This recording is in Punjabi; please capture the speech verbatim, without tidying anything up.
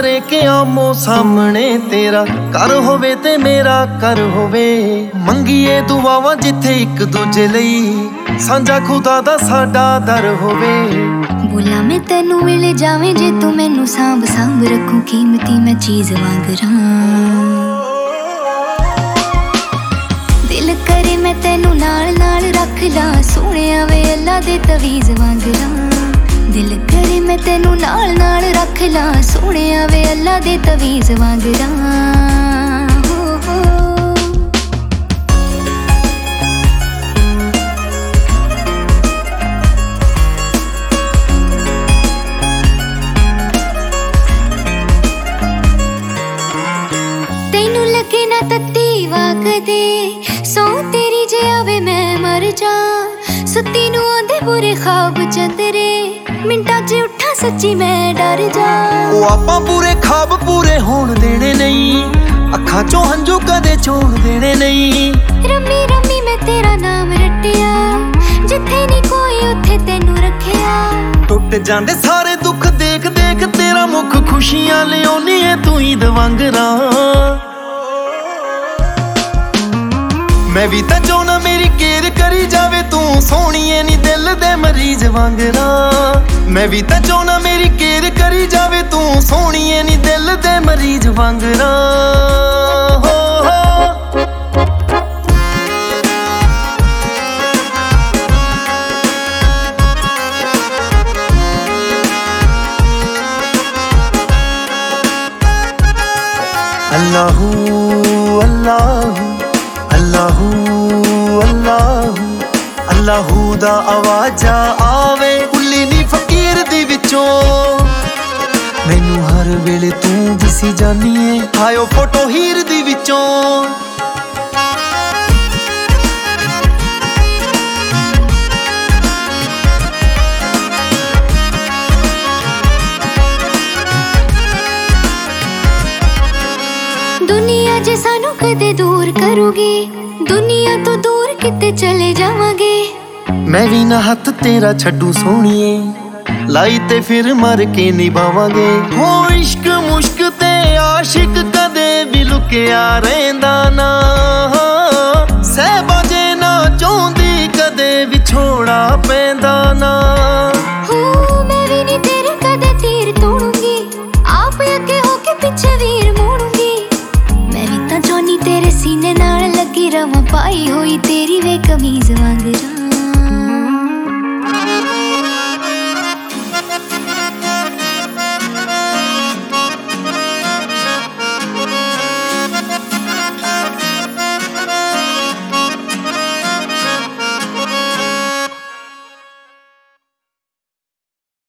ਕਰੇ ਕਿ ਆਮੋ ਸਾਹਮਣੇ ਤੇਰਾ ਕਰ ਹੋਵੇ ਤੇ ਮੇਰਾ ਕਰ ਹੋਵੇ। ਮੰਗੀਏ ਦੁਆਵਾਂ ਜਿੱਥੇ ਇੱਕ ਦੂਜੇ ਲਈ ਸਾਂਝਾ ਖੁਦਾ ਦਾ ਸਾਡਾ ਦਰ ਹੋਵੇ। ਬੋਲਾਂ ਮੈਂ ਤੈਨੂੰ ਮਿਲ ਜਾਵੇਂ ਜੇ ਤੂੰ ਮੈਨੂੰ ਸਾਂਭ ਸਾਂਭ ਰੱਖੂ ਕੀਮਤੀ ਮੈਂ ਚੀਜ਼ ਵਾਂਗਰਾਂ। ਦਿਲ ਕਰੇ ਮੈਂ ਤੈਨੂੰ ਨਾਲ ਨਾਲ ਰੱਖ ਲਾਂ ਸੋਹਣਿਆ ਵੇ ਅੱਲਾ ਦੇ ਤਵੀਜ਼ ਵਾਂਗਰਾਂ। ਦਿਲ ਕਰੇ ਮੈਂ ਤੈਨੂੰ ਨਾਲ ਨਾਲ ਰੱਖ ਲਾਂ ਸੋਹਣਿਆ ਵੇ ਅੱਲਾ ਦੇ ਤਵੀਜ਼ ਵਾਂਗਰਾਂ। ਤੈਨੂੰ ਲੱਗੇ ਨਾ ਤੱਤੀ ਵਾ ਕਦੇ ਸੌ ਤੇਰੀ ਜੇ ਆਵੇ ਮੈਂ ਮਰ ਜਾ। ਸੁੱਤੀ ਨੂੰ ਆਉਂਦੇ ਬੁਰੇ ਖਾਬ ਚੰਦਰੇ ਮਿੰਟਾਂ 'ਚ ਉੱਠਾਂ ਸੱਚੀ ਮੈਂ ਡਰ ਜਾ। ਉਹ ਆਪਾਂ ਪੂਰੇ ਖਾਬ ਪੂਰੇ ਹੋਣ ਦੇਣੇ ਨਹੀਂ ਅੱਖਾਂ 'ਚੋਂ ਹੰਝੂ ਕਦੇ ਚੋਣ ਦੇਣੇ ਨਹੀਂ। ਰੰਮੀ ਰੰਮੀ ਮੈਂ ਤੇਰਾ ਨਾਮ ਰੱਟਿਆ ਜਿੱਥੇ ਨਹੀਂ ਕੋਈ ਉੱਥੇ ਤੈਨੂੰ ਰੱਖਿਆ। ਟੁੱਟ ਜਾਂਦੇ ਸਾਰੇ ਦੁੱਖ ਦੇਖ ਦੇਖ ਤੇਰਾ ਮੁੱਖ ਖੁਸ਼ੀਆਂ ਲਿਆਉਣੀ ਏ ਤੂੰ ਹੀ ਦਵਾਂਗਰਾਂ। ਮੈਂ ਵੀ ਤਾਂ ਚਾਹੁੰਦਾ ਮੇਰੀ ਕੇਅਰ ਕਰੀ ਜਾਵੇ ਤੂੰ ਸੋਹਣੀਏ ਨੀ ਦਿਲ ਦੇ ਮਰੀਜ਼ ਵਾਂਗਰਾਂ। ਮੈਂ ਵੀ ਤਾਂ ਚਾਹੁੰਦਾ ਮੇਰੀ ਕੇਅਰ ਕਰੀ ਜਾਵੇ ਤੂੰ ਸੋਹਣੀਏ ਨੀ ਦਿਲ ਦੇ ਮਰੀਜ਼ ਵਾਂਗਰਾਂ। ਹੋ ਹੋ ਅੱਲਾਹੂ ਅੱਲਾਹੂ ਅੱਲਾਹੂ ਅੱਲਾਹੂ ਅੱਲਾਹੂ ਦਾ ਆਵਾਜ਼ਾ ਆਵੇ ਕੁੱਲੀ ਨੀ ਫਕੀਰ ਦੀ ਵਿੱਚੋਂ। ਮੈਨੂੰ ਹਰ ਵੇਲੇ ਤੂੰ ਦਿਸੀ ਜਾਨੀ ਏ ਹਾਇਓ ਫੋਟੋ ਹੀਰ ਦੀ ਵਿੱਚੋਂ। ਦੁਨੀਆ ਜੇ ਸਾਨੂੰ ਕਦੇ ਦੂਰ ਕਰੂਗੀ ਦੁਨੀਆ ਤੋਂ ਦੂਰ ਕਿਤੇ ਚਲੇ ਜਾਵਾਂਗੇ। ਮੈਂ ਵੀ ਨਾ ਹੱਥ ਤੇਰਾ ਛੱਡੂ ਸੋਹਣੀਏ ਲਾਈ ਤੇ ਫਿਰ ਮਰ ਕੇ ਨਿਭਾਵਾਂਗੇ। ਹੋ ਇਸ਼ਕ ਮੁਸ਼ਕ ਤੇ ਆਸ਼ਿਕ ਕਦੇ ਵੀ ਲੁਕਿਆ ਰਹਿੰਦਾ ਨਾ। ਸਹਿਬਾ ਜੇ ਨਾ ਚਾਹੁੰਦੀ ਕਦੇ ਵਿਛੋੜਾ ਪੈਂਦਾ ਨਾ। ਹੋ ਮੈਂ ਵੀ ਨੀ ਤੇਰੇ ਕਦੇ ਤੀਰ ਤੋੜੂੰਗੀ ਆਪ ਅੱਗੇ ਹੋ ਕੇ ਪਿੱਛੇ ਵੀਰ ਮੋੜੂੰਗੀ। ਮੈਂ ਵੀ ਤਾਂ ਚਾਹੁੰਦੀ ਤੇਰੇ ਸੀਨੇ ਨਾਲ ਲੱਗੀ ਰਵਾਂ ਪਾਈ ਹੋਈ ਤੇਰੀ ਵੇ ਕਮੀਜ਼ ਵਾਂਗਰਾਂ।